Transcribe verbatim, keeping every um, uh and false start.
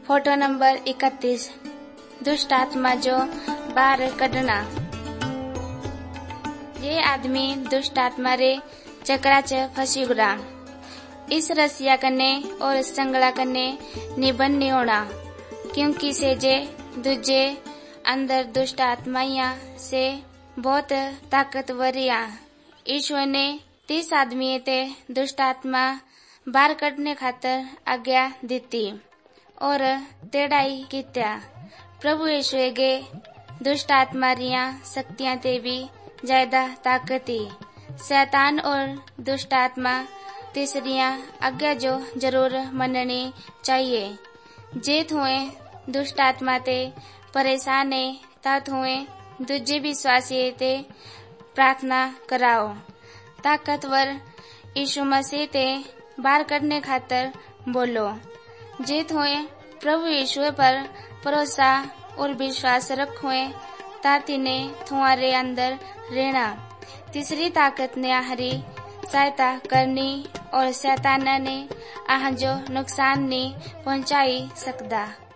Photo number इकतीस, दुष्ट आत्मा जो बाहर कढ़ना। ये आदमी दुष्ट आत्मा रे चक्रा च फंसी गुरा। इस रसिया कने और संगला कने निबन नहीं होना, क्योंकि से जे दूजे अंदर दुष्ट आत्माइया से बहुत ताकतवरिया। ईश्वर ने तीस आदमी ते दुष्ट आत्मा बाहर कढ़ने खातर आज्ञा दीती और तेड़ाई कित्या। प्रभु यीशु गे दुष्ट आत्मा रिया शक्तियां ते भी ज्यादा ताकती। शैतान और दुष्ट आत्मा तीसरिया आज्ञा जो जरूर मननी चाहिए। जेत हुए दुष्ट आत्मा ते परेशान है तात हुए दूजे विश्वासी ते प्रार्थना कराओ। ताकतवर यीशु मसीह ते बाहर करने खातर बोलो। जेत हुए प्रभु यीशु पर भरोसा और विश्वास रखोए ताती ने तुम्हारे अंदर रहना। तीसरी ताकत ने आहरी सहायता करनी और शैतान ने आह जो नुकसान नहीं पहुंचाई सकता।